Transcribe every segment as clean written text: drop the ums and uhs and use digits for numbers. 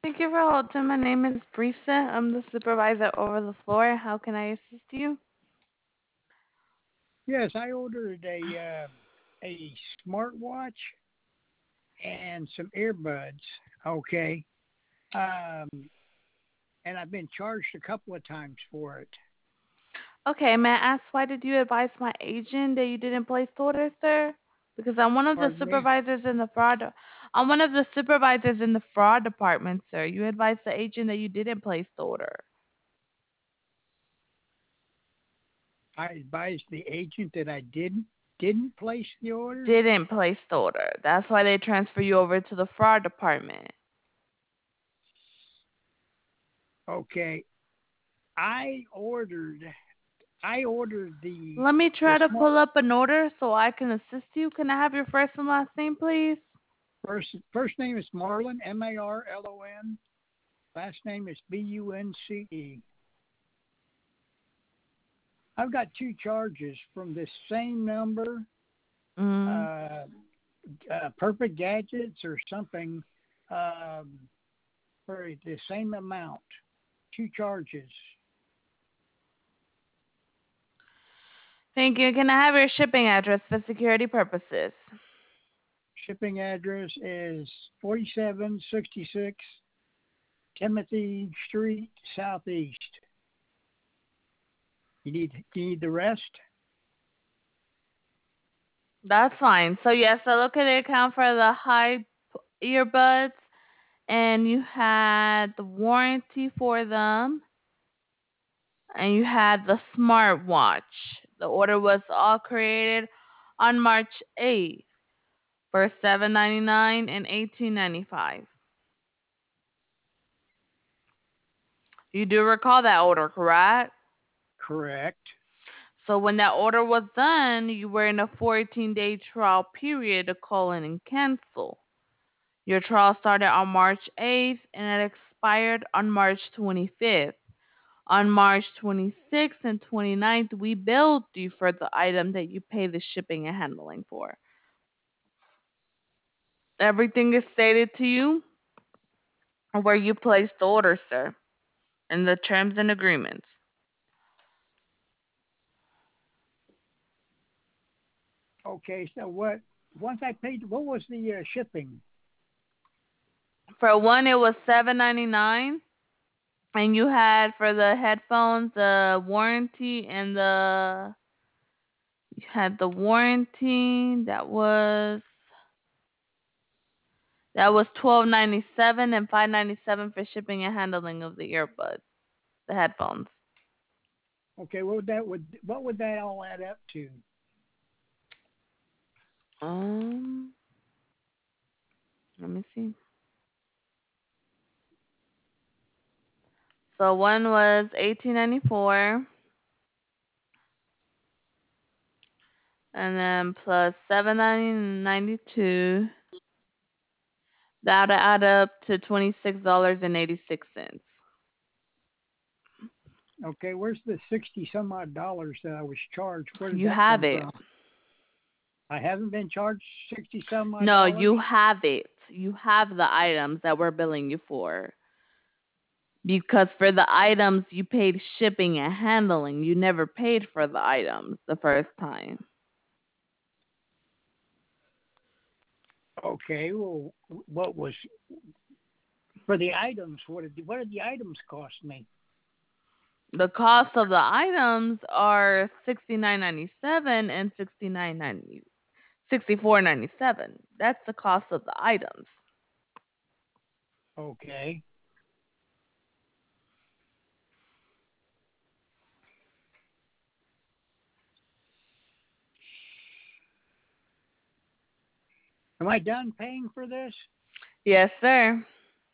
Thank you for holding. My name is Brisa. I'm the supervisor over the floor. How can I assist you? Yes, I ordered a smartwatch and some earbuds. Okay, um, and I've been charged a couple of times for it. Okay, may I ask why did you advise my agent that you didn't place the order, sir? Because I'm one of the Pardon me. supervisors in the fraud. I'm one of the supervisors in the fraud department, sir. You advised the agent that you didn't place the order. I advised the agent that I didn't place the order. Didn't place the order. That's why they transfer you over to the fraud department. Okay, I ordered I ordered Let me the try to smart pull up an order so I can assist you. Can I have your first and last name, please? first name is Marlon, Marlon. Last name is Bunce. I've got two charges from this same number, Mm. uh, Perfect Gadgets or something, um, for the same amount. Two charges. Thank you. Can I have your shipping address for security purposes? Shipping address is 4766 Timothy Street, Southeast. You need the rest? That's fine. So yes, I look at the account for the high earbuds, and you had the warranty for them, and you had the smartwatch. The order was all created on March 8th for $7.99 and $18.95. You do recall that order, correct? Correct. So when that order was done, you were in a 14-day trial period to call in and cancel. Your trial started on March 8th and it expired on March 25th. On March 26th and 29th, we billed you for the item that you pay the shipping and handling for. Everything is stated to you where you placed the order, sir, in the terms and agreements. Okay, so once I paid, what was the shipping? For one, it was $7.99, and you had for the headphones the warranty and the you had the warranty that was $12.97 and $5.97 for shipping and handling of the earbuds, the headphones. Okay, what would that all add up to? Um, Let me see. So one was 18.94, and then plus 7.92. That would add up to $26.86. Okay, where's the 60 some odd dollars that I was charged? Where did You that have come it. from? I haven't been charged 60 some odd No, dollars. you have it. You have the items that we're billing you for. Because for the items you paid shipping and handling, you never paid for the items the first time. Okay, well, what was for the items? What did the items cost me? The cost of the items are $69.97 and $64.97. That's the cost of the items. Okay, am I done paying for this? Yes, sir.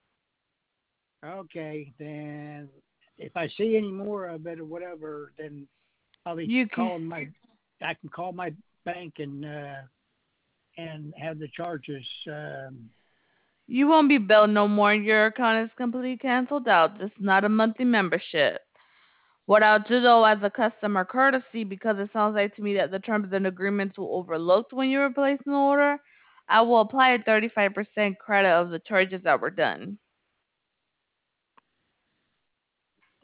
Okay, then if I see any more of it or whatever, then I'll be You can. calling my. I can call my bank and have the charges. You won't be billed no more. Your account is completely canceled out. This is not a monthly membership. What I'll do though, as a customer courtesy, because it sounds like to me that the terms and agreements were overlooked when you were placing the order, I will apply a 35% credit of the charges that were done.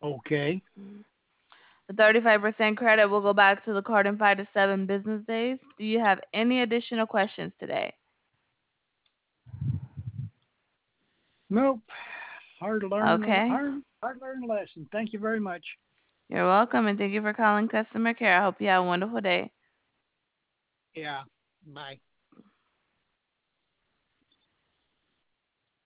Okay. The 35% credit will go back to the card in 5 to 7 business days. Do you have any additional questions today? Nope. Okay. Hard learned lesson. Thank you very much. You're welcome, and thank you for calling customer care. I hope you have a wonderful day. Yeah. Bye.